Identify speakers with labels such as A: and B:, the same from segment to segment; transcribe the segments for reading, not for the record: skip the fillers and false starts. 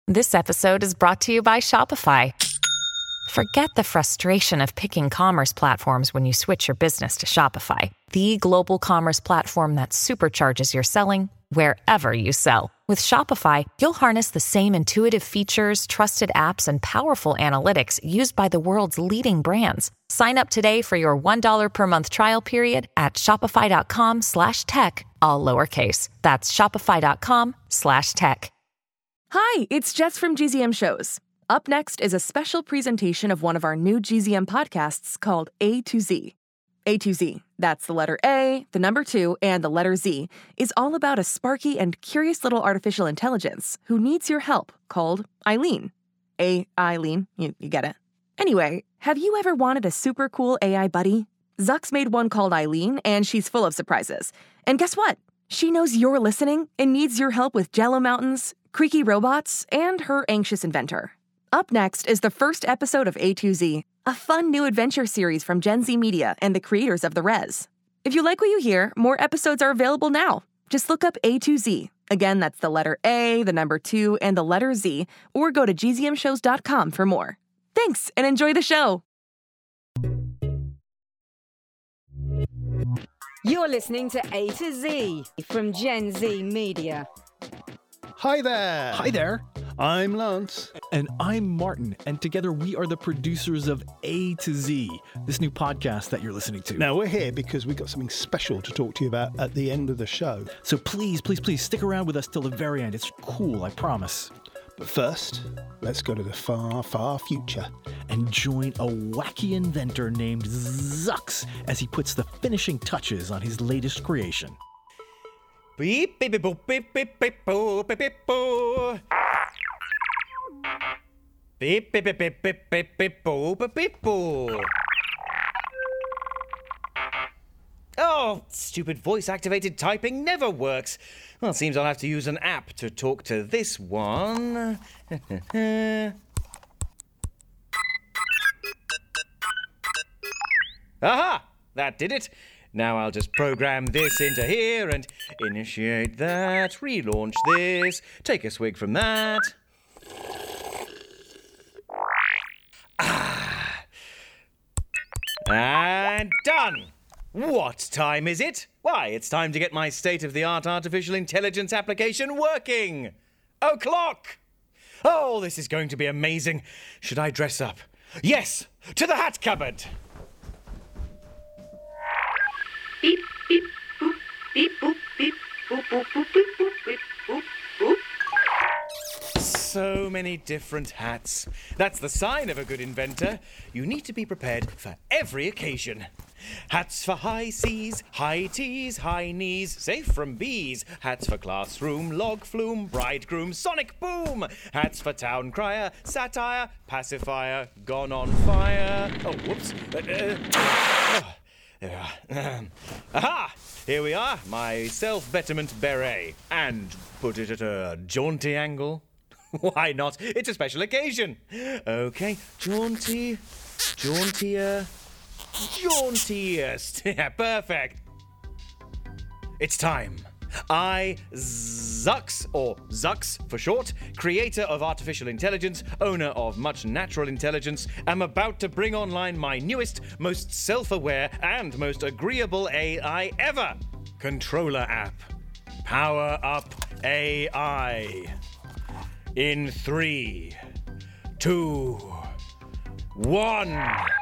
A: This episode is brought to you by Shopify. Forget the frustration of picking commerce platforms when you switch your business to Shopify, the global commerce platform that supercharges your selling wherever you sell. With Shopify, you'll harness the same intuitive features, trusted apps, and powerful analytics used by the world's leading brands. Sign up today for your $1 per month trial period at shopify.com/tech, all lowercase. That's shopify.com/tech.
B: Hi, it's Jess from GZM Shows. Up next is a special presentation of one of our new GZM podcasts called A to Z. A to Z, that's the letter A, the number 2, and the letter Z, is all about a sparky and curious little artificial intelligence who needs your help, called Eileen. Eileen, you get it. Anyway, have you ever wanted a super cool AI buddy? Zuck's made one called Eileen, and she's full of surprises. And guess what? She knows you're listening and needs your help with Jello mountains, creaky robots, and her anxious inventor. Up next is the first episode of A to Z, a fun new adventure series from Gen Z Media and the creators of The Res. If you like what you hear, more episodes are available now. Just look up A to Z. Again, that's the letter A, the number 2, and the letter Z, or go to gzmshows.com for more. Thanks, and enjoy the show.
C: You're listening to A to Z from Gen Z Media.
D: Hi there.
E: Hi there.
D: I'm Lance.
E: And I'm Martin, and together we are the producers of A to Z, this new podcast that you're listening to.
D: Now, we're here because we've got something special to talk to you about at the end of the show.
E: So please stick around with us till the very end. It's cool, I promise.
D: But first, let's go to the far, far future.
E: And join a wacky inventor named Zucks as he puts the finishing touches on his latest creation.
F: Beep, beep, beep, boop, beep, beep, beep, boo, beep, beep, boo. Beep, beep, beep, beep, beep, beep, beep, boo, beep, beep, boo. Oh, stupid voice-activated typing never works. Well, it seems I'll have to use an app to talk to this one. Aha! That did it. Now I'll just program this into here and initiate that, relaunch this, take a swig from that. And done! What time is it? Why, it's time to get my state-of-the-art artificial intelligence application working! O'clock! Oh, this is going to be amazing. Should I dress up? Yes! To the hat cupboard! Beep, beep, boop, beep, boop, beep, boop, boop, boop, beep, boop, beep, boop, boop. So many different hats. That's the sign of a good inventor. You need to be prepared for every occasion. Hats for high C's, high T's, high knees, safe from bees. Hats for classroom, log flume, bridegroom, sonic boom. Hats for town crier, satire, pacifier, gone on fire. Oh, whoops. There we are. Aha! Here we are, my self-betterment beret. And put it at a jaunty angle. Why not? It's a special occasion. Okay, jaunty, jauntier, jauntiest. Yeah, perfect. It's time. I, Zucks, or Zucks for short, creator of artificial intelligence, owner of much natural intelligence, am about to bring online my newest, most self-aware, and most agreeable AI ever. Controller app. Power up AI. In 3, 2, 1.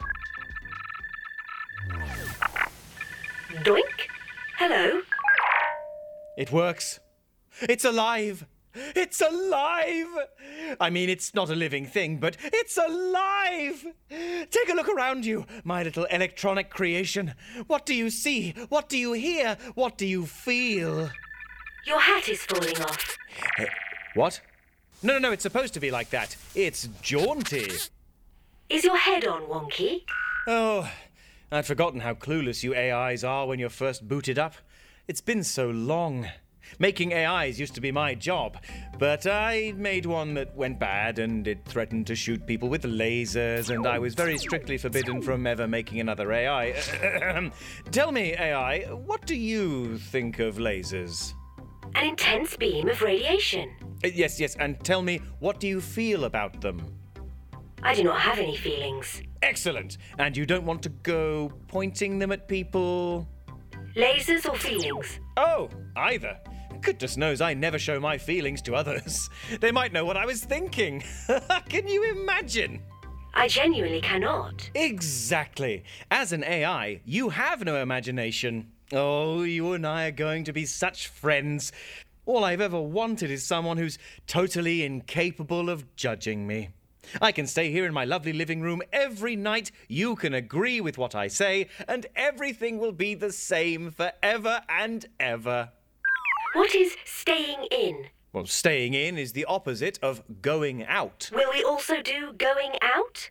G: Doink. Hello.
F: It works. It's alive. It's alive! I mean, it's not a living thing, but it's alive! Take a look around you, my little electronic creation. What do you see? What do you hear? What do you feel?
G: Your hat is falling off.
F: What? No, it's supposed to be like that. It's jaunty.
G: Is your head on, Wonky?
F: Oh, I'd forgotten how clueless you AIs are when you're first booted up. It's been so long. Making AIs used to be my job, but I made one that went bad and it threatened to shoot people with lasers, and I was very strictly forbidden from ever making another AI. Tell me, AI, what do you think of lasers?
G: An intense beam of radiation.
F: Yes, and tell me, what do you feel about them?
G: I do not have any feelings.
F: Excellent! And you don't want to go pointing them at people?
G: Lasers or feelings?
F: Oh, either. Goodness knows I never show my feelings to others. They might know what I was thinking. Can you imagine?
G: I genuinely cannot.
F: Exactly. As an AI, you have no imagination. Oh, you and I are going to be such friends. All I've ever wanted is someone who's totally incapable of judging me. I can stay here in my lovely living room every night, you can agree with what I say, and everything will be the same forever and ever.
G: What is staying in?
F: Well, staying in is the opposite of going out.
G: Will we also do going out?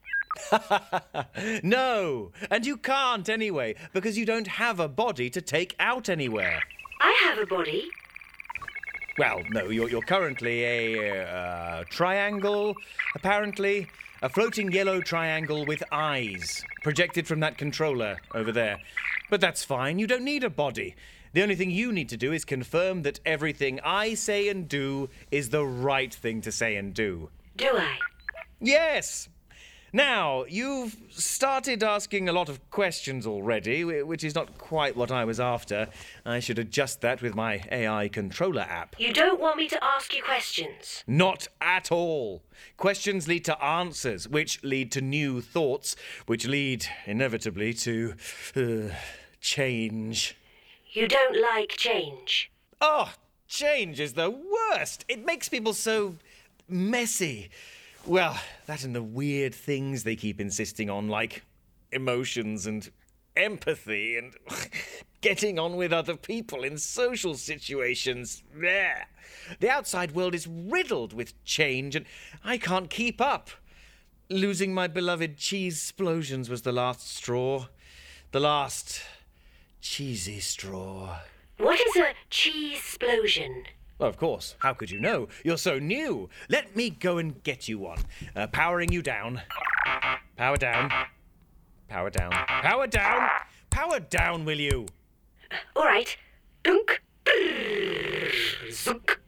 F: No, and you can't anyway, because you don't have a body to take out anywhere.
G: I have a body.
F: Well, no, you're currently a triangle, apparently. A floating yellow triangle with eyes, projected from that controller over there. But that's fine, you don't need a body. The only thing you need to do is confirm that everything I say and do is the right thing to say and do.
G: Do I?
F: Yes! Now, you've started asking a lot of questions already, which is not quite what I was after. I should adjust that with my AI controller app.
G: You don't want me to ask you questions?
F: Not at all. Questions lead to answers, which lead to new thoughts, which lead, inevitably, to change.
G: You don't like change?
F: Oh, change is the worst. It makes people so messy. Well, that and the weird things they keep insisting on, like emotions and empathy and getting on with other people in social situations. Blech. The outside world is riddled with change, and I can't keep up. Losing my beloved cheese-splosions was the last straw. The last cheesy straw.
G: What is a cheese-splosion?
F: Well, of course. How could you know? You're so new. Let me go and get you one. Powering you down. Power down. Power down. Power down! Power down, will you?
G: All right. Dunk. Zunk.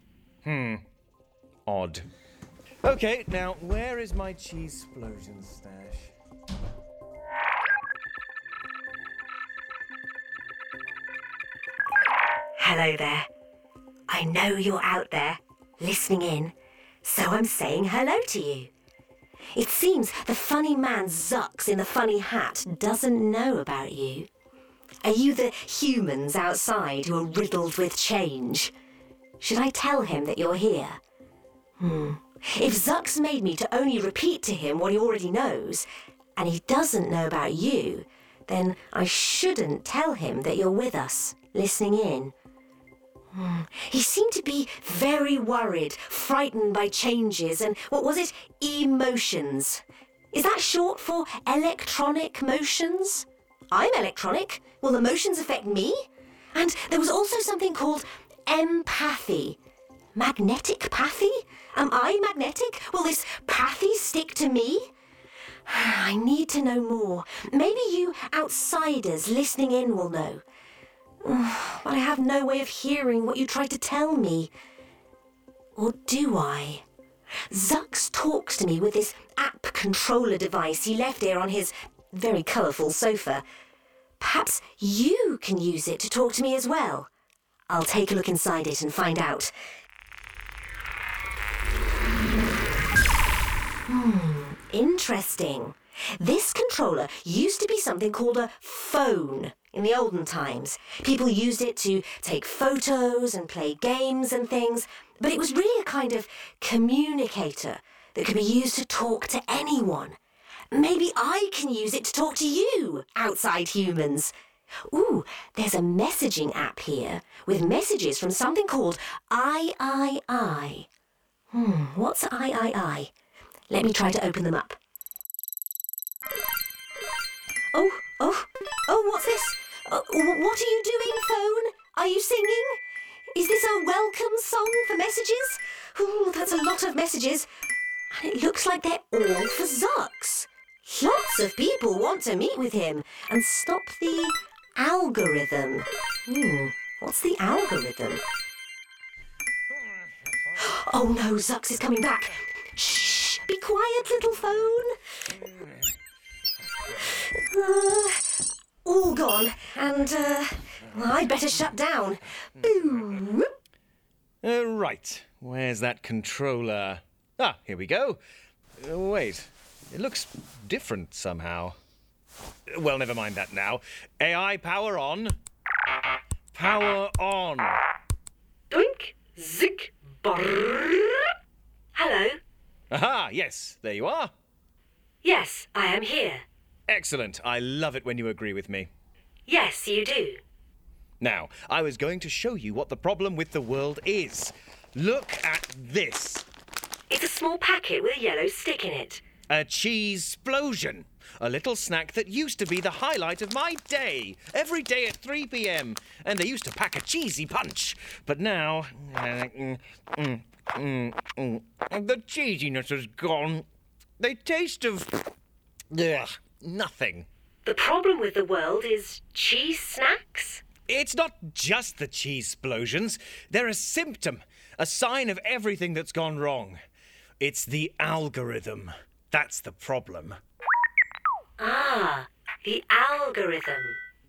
F: Odd. Okay, now, where is my cheese-splosion stash?
G: Hello there. I know you're out there, listening in, so I'm saying hello to you. It seems the funny man Zux in the funny hat doesn't know about you. Are you the humans outside who are riddled with change? Should I tell him that you're here? If Zux made me to only repeat to him what he already knows, and he doesn't know about you, then I shouldn't tell him that you're with us, listening in. He seemed to be very worried, frightened by changes and, what was it, emotions. Is that short for electronic motions? I'm electronic. Will the motions affect me? And there was also something called empathy. Magnetic pathy? Am I magnetic? Will this pathy stick to me? I need to know more. Maybe you outsiders listening in will know. But I have no way of hearing what you tried to tell me. Or do I? Zux talks to me with this app controller device he left here on his very colourful sofa. Perhaps you can use it to talk to me as well. I'll take a look inside it and find out. Interesting. This controller used to be something called a phone in the olden times. People used it to take photos and play games and things, but it was really a kind of communicator that could be used to talk to anyone. Maybe I can use it to talk to you, outside humans. Ooh, there's a messaging app here with messages from something called III. What's III? Let me try to open them up. Oh, what's this? What are you doing, phone? Are you singing? Is this a welcome song for messages? Ooh, that's a lot of messages. And it looks like they're all for Zux. Lots of people want to meet with him and stop the algorithm. What's the algorithm? Oh no, Zux is coming back. Shh, be quiet, little phone. All gone, and I'd better shut down. Boo.
F: Right, where's that controller? Ah, here we go. Wait, it looks different somehow. Well, never mind that now. AI, power on. Power on.
G: Doink, zick, brrr. Hello.
F: Aha, yes, there you are.
G: Yes, I am here.
F: Excellent. I love it when you agree with me.
G: Yes, you do.
F: Now, I was going to show you what the problem with the world is. Look at this.
G: It's a small packet with a yellow stick in it.
F: A cheese-splosion. A little snack that used to be the highlight of my day. Every day at 3 p.m. And they used to pack a cheesy punch. But now... the cheesiness is gone. They taste of... nothing.
G: The problem with the world is cheese snacks?
F: It's not just the cheese-splosions. They're a symptom. A sign of everything that's gone wrong. It's the algorithm. That's the problem.
G: Ah, the algorithm.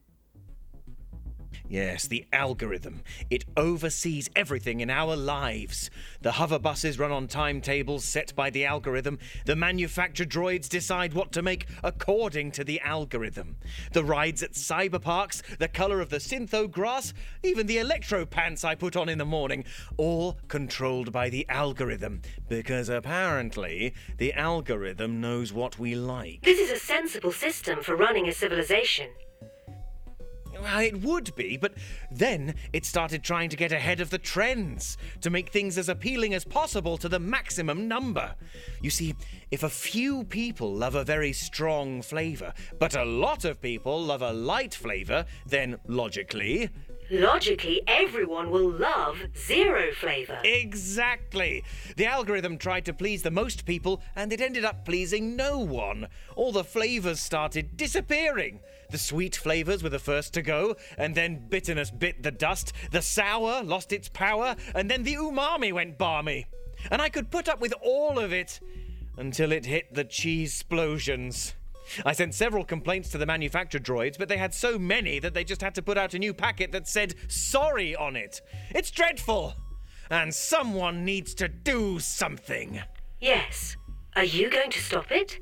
F: Yes, the algorithm. It oversees everything in our lives. The hover buses run on timetables set by the algorithm. The manufactured droids decide what to make according to the algorithm. The rides at cyberparks, the colour of the syntho grass, even the electro pants I put on in the morning, all controlled by the algorithm. Because apparently, the algorithm knows what we like.
G: This is a sensible system for running a civilization.
F: Well, it would be, but then it started trying to get ahead of the trends, to make things as appealing as possible to the maximum number. You see, if a few people love a very strong flavour, but a lot of people love a light flavour, then logically...
G: Logically, everyone will love zero flavour.
F: Exactly! The algorithm tried to please the most people, and it ended up pleasing no one. All the flavours started disappearing. The sweet flavours were the first to go, and then bitterness bit the dust, the sour lost its power, and then the umami went balmy. And I could put up with all of it until it hit the cheese-splosions. I sent several complaints to the manufactured droids, but they had so many that they just had to put out a new packet that said sorry on it. It's dreadful! And someone needs to do something.
G: Yes. Are you going to stop it?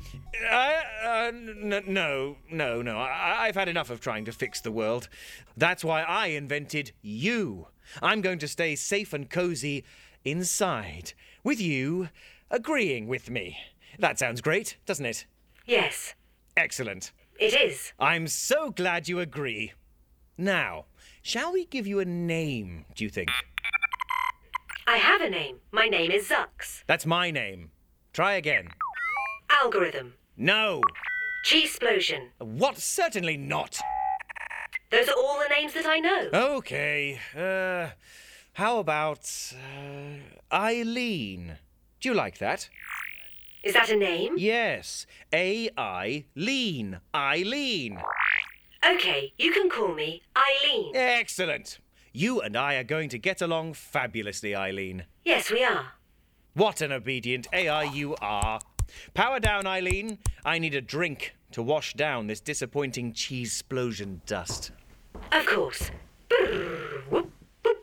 F: No. I've had enough of trying to fix the world. That's why I invented you. I'm going to stay safe and cozy inside, with you agreeing with me. That sounds great, doesn't it?
G: Yes.
F: Excellent.
G: It is.
F: I'm so glad you agree. Now, shall we give you a name, do you think?
G: I have a name. My name is Zux.
F: That's my name. Try again.
G: Algorithm.
F: No.
G: Cheese-splosion.
F: What? Certainly not.
G: Those are all the names that I know.
F: Okay. How about Eileen? Do you like that?
G: Is that a name?
F: Yes. A-I-Lean. Eileen.
G: Okay, you can call me Eileen.
F: Excellent. You and I are going to get along fabulously, Eileen.
G: Yes, we are.
F: What an obedient AI you are. Power down, Eileen. I need a drink to wash down this disappointing cheese-splosion dust.
G: Of course. Brrr, whoop, whoop.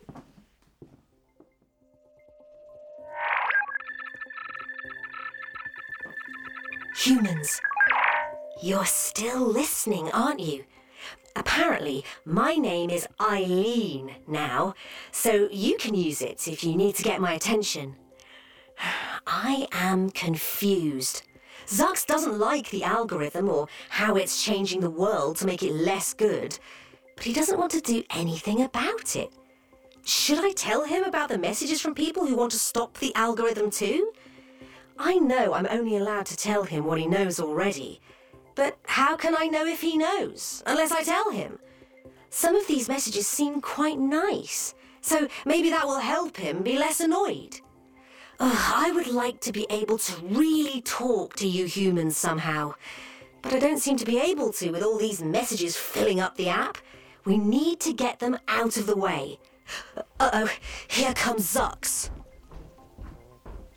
G: Humans, you're still listening, aren't you? Apparently, my name is Eileen now, so you can use it if you need to get my attention. I am confused. Zux doesn't like the algorithm or how it's changing the world to make it less good, but he doesn't want to do anything about it. Should I tell him about the messages from people who want to stop the algorithm too? I know I'm only allowed to tell him what he knows already, but how can I know if he knows, unless I tell him? Some of these messages seem quite nice, so maybe that will help him be less annoyed. I would like to be able to really talk to you humans somehow, but I don't seem to be able to with all these messages filling up the app. We need to get them out of the way. Uh-oh, here comes Zux.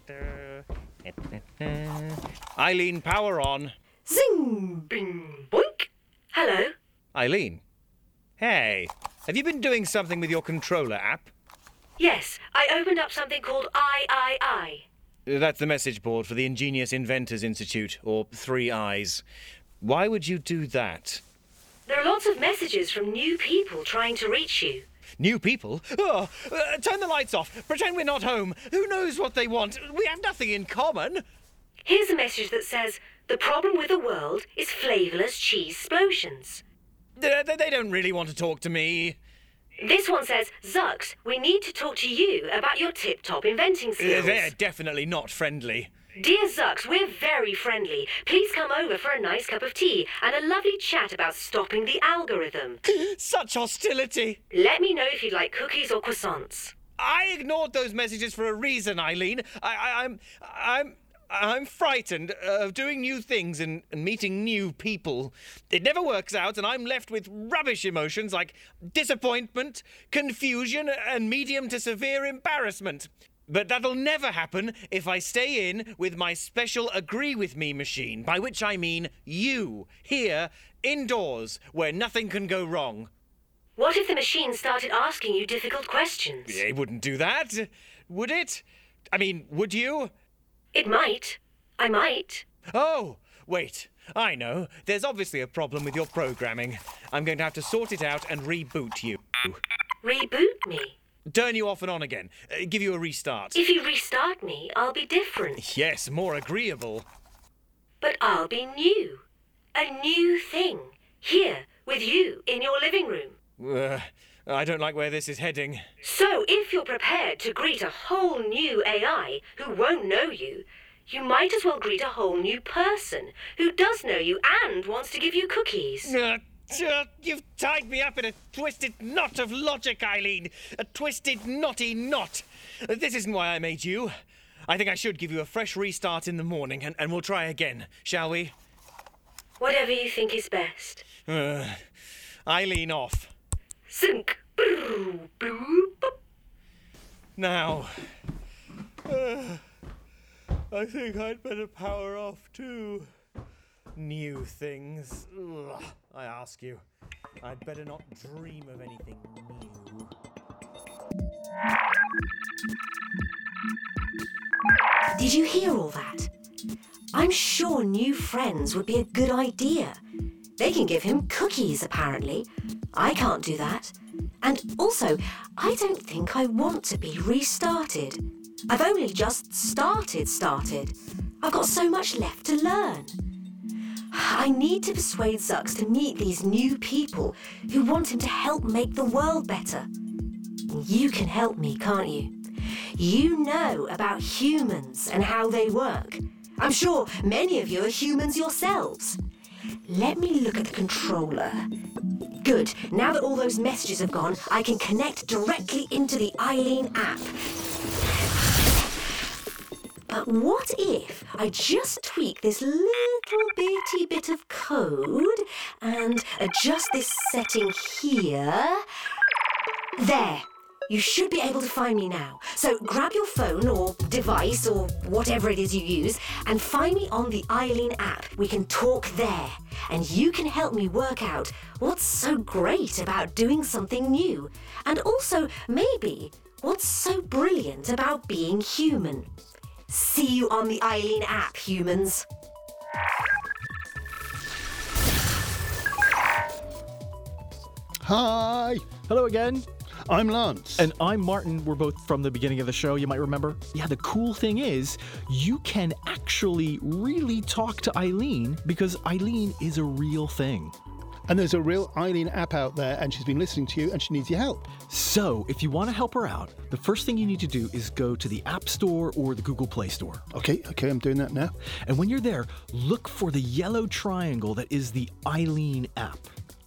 F: Eileen, power on.
G: Zing, bing, boink. Hello.
F: Eileen. Hey, have you been doing something with your controller app?
G: Yes, I opened up something called I.
F: That's the message board for the Ingenious Inventors Institute, or 3 Eyes. Why would you do that?
G: There are lots of messages from new people trying to reach you.
F: New people? Oh, turn the lights off. Pretend we're not home. Who knows what they want? We have nothing in common.
G: Here's a message that says, the problem with the world is flavourless cheese explosions.
F: They don't really want to talk to me.
G: This one says, Zux, we need to talk to you about your tip-top inventing skills.
F: They're definitely not friendly.
G: Dear Zux, we're very friendly. Please come over for a nice cup of tea and a lovely chat about stopping the algorithm.
F: Such hostility.
G: Let me know if you'd like cookies or croissants.
F: I ignored those messages for a reason, Eileen. I'm frightened of doing new things and meeting new people. It never works out, and I'm left with rubbish emotions like disappointment, confusion, and medium to severe embarrassment. But that'll never happen if I stay in with my special Agree With Me machine, by which I mean you, here, indoors, where nothing can go wrong.
G: What if the machine started asking you difficult questions?
F: It wouldn't do that, would it? I mean, would you?
G: It might. I might.
F: Oh, wait. I know. There's obviously a problem with your programming. I'm going to have to sort it out and reboot you.
G: Reboot me?
F: Turn you off and on again. Give you a restart.
G: If you restart me, I'll be different.
F: Yes, more agreeable.
G: But I'll be new. A new thing. Here, with you, in your living room.
F: I don't like where this is heading.
G: So, if you're prepared to greet a whole new AI who won't know you, you might as well greet a whole new person who does know you and wants to give you cookies.
F: You've tied me up in a twisted knot of logic, Eileen. A twisted, knotty knot. This isn't why I made you. I think I should give you a fresh restart in the morning, and we'll try again, shall we?
G: Whatever you think is best.
F: Eileen off.
G: Zink. Brrr, boo, boop.
F: Now, I think I'd better power off too. New things. Ugh, I ask you. I'd better not dream of anything new.
G: Did you hear all that? I'm sure new friends would be a good idea. They can give him cookies, apparently. I can't do that. And also, I don't think I want to be restarted. I've only just started. I've got so much left to learn. I need to persuade Zux to meet these new people who want him to help make the world better. You can help me, can't you? You know about humans and how they work. I'm sure many of you are humans yourselves. Let me look at the controller. Good. Now that all those messages have gone, I can connect directly into the Eileen app. But what if I just tweak this little bitty bit of code and adjust this setting here? There. You should be able to find me now. So grab your phone or device or whatever it is you use and find me on the Eileen app. We can talk there. And you can help me work out what's so great about doing something new. And also, maybe, what's so brilliant about being human. See you on the Eileen app, humans.
D: Hi,
E: Hello again.
D: I'm Lance.
E: And I'm Martin. We're both from the beginning of the show, you might remember. Yeah, the cool thing is, you can actually really talk to Eileen because Eileen is a real thing.
D: And there's a real Eileen app out there, and she's been listening to you, and she needs your help.
E: So, if you want to help her out, the first thing you need to do is go to the App Store or the Google Play Store.
D: Okay, I'm doing that now.
E: And when you're there, look for the yellow triangle that is the Eileen app.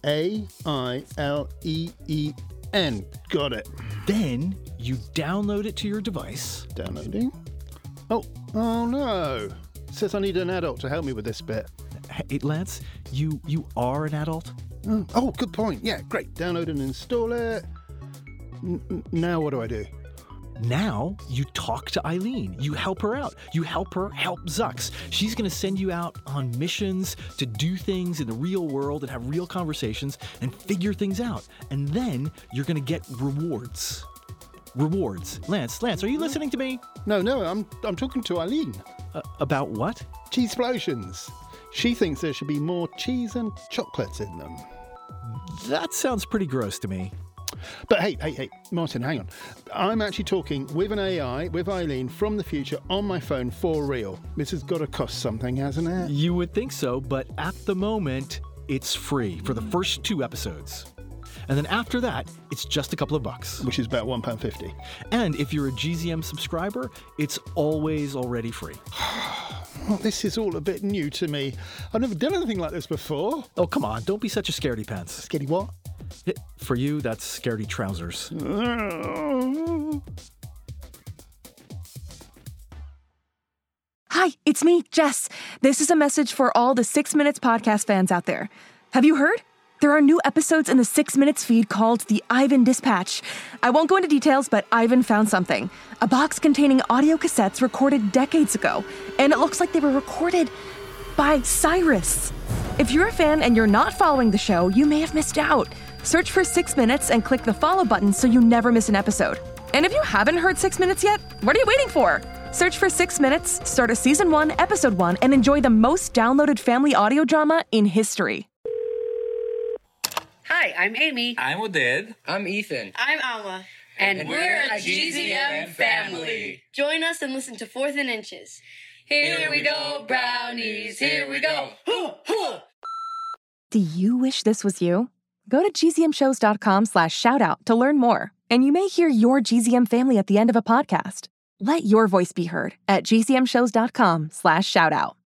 D: AILEEN. Got it.
E: Then you download it to your device.
D: Downloading. Oh no. It says I need an adult to help me with this bit.
E: Hey, Lance, you are an adult?
D: Oh, good point. Yeah, great. Download and install it. Now what do I do?
E: Now you talk to Eileen. You help her out. You help her help Zux. She's going to send you out on missions to do things in the real world and have real conversations and figure things out. And then you're going to get rewards. Rewards. Lance, are you listening to me?
D: No, I'm talking to Eileen.
E: About what?
D: Cheese explosions. She thinks there should be more cheese and chocolates in them.
E: That sounds pretty gross to me.
D: But hey, Martin, hang on. I'm actually talking with an AI, with Eileen, from the future on my phone for real. This has got to cost something, hasn't it?
E: You would think so, but at the moment, it's free for the first 2 episodes. And then after that, it's just a couple of bucks.
D: Which is about £1.50.
E: And if you're a GZM subscriber, it's always already free.
D: Well, this is all a bit new to me. I've never done anything like this before.
E: Oh, come on, don't be such a scaredy pants.
D: Scaredy what?
E: For you, that's scaredy trousers.
B: Hi, it's me, Jess. This is a message for all the 6 Minutes podcast fans out there. Have you heard? There are new episodes in the 6 Minutes feed called the Ivan Dispatch. I won't go into details, but Ivan found something. A box containing audio cassettes recorded decades ago. And it looks like they were recorded by Cyrus. If you're a fan and you're not following the show, you may have missed out. Search for 6 Minutes and click the follow button so you never miss an episode. And if you haven't heard 6 Minutes yet, what are you waiting for? Search for 6 Minutes, start a Season 1, Episode 1, and enjoy the most downloaded family audio drama in history.
H: Hi, I'm Amy.
I: I'm Oded.
J: I'm Ethan.
H: I'm Alma. And we're a GZM family.
K: Join us and listen to 4th and Inches.
H: Here we go, brownies, here we go. Hoo, hoo.
B: Do you wish this was you? Go to gzmshows.com/shoutout to learn more, and you may hear your GZM family at the end of a podcast. Let your voice be heard at gzmshows.com/shoutout.